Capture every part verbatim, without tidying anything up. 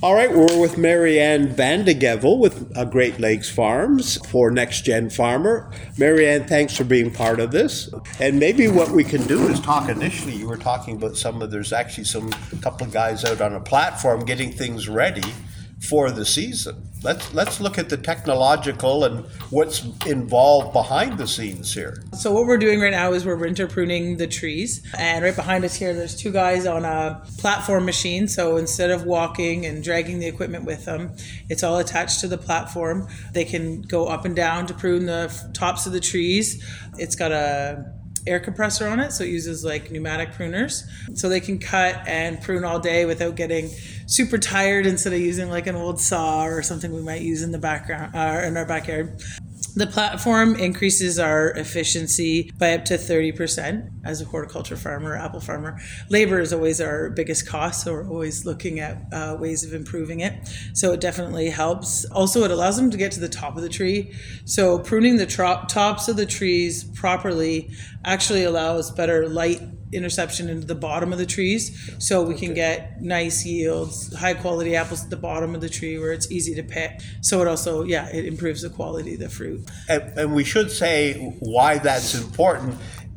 All right, we're with Marianne Van de Gevel with uh, Great Lakes Farms for Next Gen Farmer. Marianne, thanks for being part of this. And maybe what we can do is talk initially, you were talking about some of, there's actually some couple of guys out on a platform getting things ready for the season. Let's let's look at the technological and what's involved behind the scenes here. So what we're doing right now is we're winter pruning the trees, and right behind us here there's two guys on a platform machine. So instead of walking and dragging the equipment with them, it's all attached to the platform. They can go up and down to prune the tops of the trees. It's got a air compressor on it, so it uses like pneumatic pruners, so they can cut and prune all day without getting super tired, instead of using like an old saw or something we might use in the background uh, in our backyard. The platform increases our efficiency by up to thirty percent as a horticulture farmer, apple farmer. Labor is always our biggest cost, so we're always looking at uh, ways of improving it. So it definitely helps. Also, it allows them to get to the top of the tree. So pruning the tro- tops of the trees properly actually allows better light interception into the bottom of the trees, so we can get nice yields, high quality apples at the bottom of the tree where it's easy to pick. So it also, yeah, it improves the quality of the fruit. And, and we should say why that's important.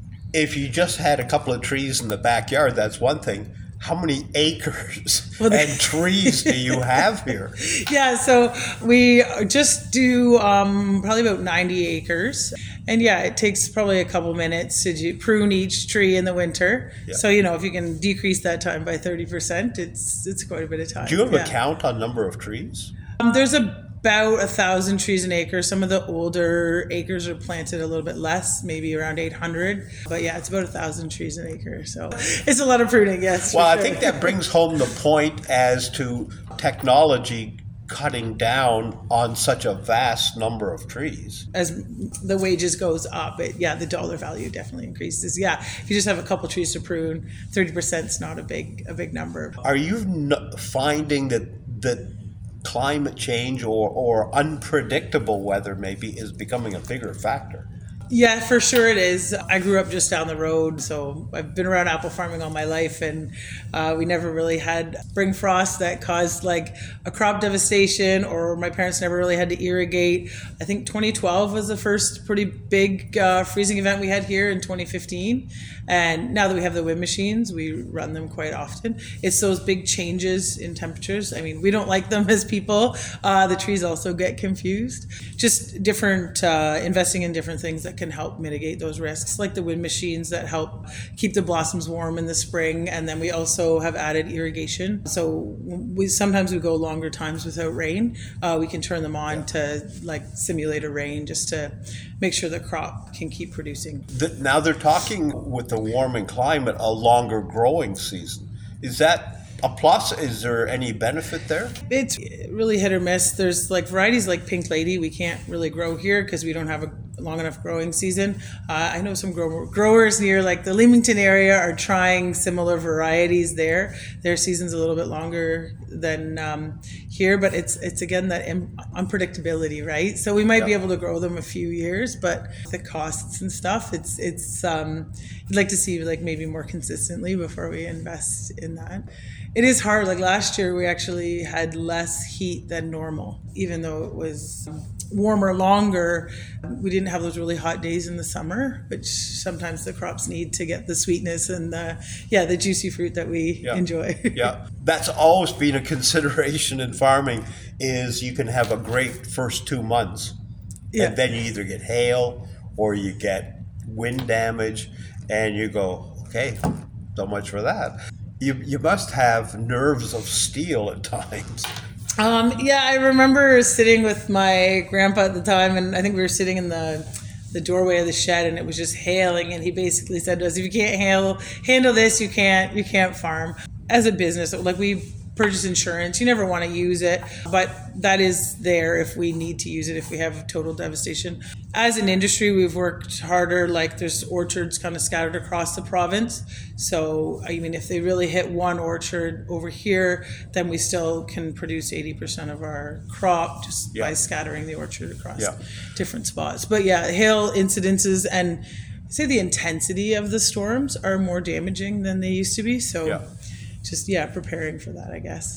If you just had a couple of trees in the backyard, that's one thing. How many acres well, and trees do you have here? Yeah, so we just do um, probably about ninety acres. And yeah, it takes probably a couple minutes to do, prune each tree in the winter. Yeah. So, you know, if you can decrease that time by thirty percent, it's it's quite a bit of time. Do you have yeah. a count on number of trees? Um, there's about a thousand trees an acre. Some of the older acres are planted a little bit less, maybe around eight hundred. But yeah, it's about a thousand trees an acre. So it's a lot of pruning, yes. Well, I sure. think that brings home the point as to technology cutting down on such a vast number of trees. As the wages goes up, it, yeah, the dollar value definitely increases. Yeah, if you just have a couple trees to prune, thirty percent is not a big a big number. Are you n- finding that that climate change or, or unpredictable weather maybe is becoming a bigger factor? Yeah, for sure it is. I grew up just down the road, so I've been around apple farming all my life, and uh, we never really had spring frost that caused like a crop devastation, or my parents never really had to irrigate. I think twenty twelve was the first pretty big uh, freezing event we had here in twenty fifteen, and now that we have the wind machines, we run them quite often. It's those big changes in temperatures. I mean, we don't like them as people. Uh, the trees also get confused. Just different, uh, investing in different things that can help mitigate those risks, like the wind machines that help keep the blossoms warm in the spring. And then we also have added irrigation. So we sometimes we go longer times without rain. Uh, we can turn them on yeah. to like simulate a rain just to make sure the crop can keep producing. The, now they're talking with the warming climate, a longer growing season. Is that a plus? Is there any benefit there? It's really hit or miss. There's like varieties like Pink Lady we can't really grow here because we don't have a long enough growing season. Uh, I know some grow- growers near like the Leamington area are trying similar varieties there. Their season's a little bit longer than um, here, but it's it's again that im- unpredictability, right? So we might yeah. be able to grow them a few years, but the costs and stuff, it's it's um, you'd like to see like maybe more consistently before we invest in that. It is hard. Like last year, we actually had less heat than normal, even though it was warmer longer. We didn't have those really hot days in the summer, which sometimes the crops need to get the sweetness and the, yeah, the juicy fruit that we yeah. enjoy. Yeah, that's always been a consideration in farming, is you can have a great first two months. Yeah. And then you either get hail or you get wind damage, and you go, okay, so much for that. You you must have nerves of steel at times. Um, yeah, I remember sitting with my grandpa at the time, and I think we were sitting in the the doorway of the shed, and it was just hailing, and he basically said to us, if you can't handle handle this, you can't you can't farm. As a business, like we purchase insurance, you never want to use it, but that is there if we need to use it, if we have total devastation. As an industry, we've worked harder, like there's orchards kind of scattered across the province. So, I mean, if they really hit one orchard over here, then we still can produce eighty percent of our crop just yeah. by scattering the orchard across yeah. different spots. But yeah, hail incidences and I'd say the intensity of the storms are more damaging than they used to be. So. Yeah. Just, yeah, preparing for that, I guess.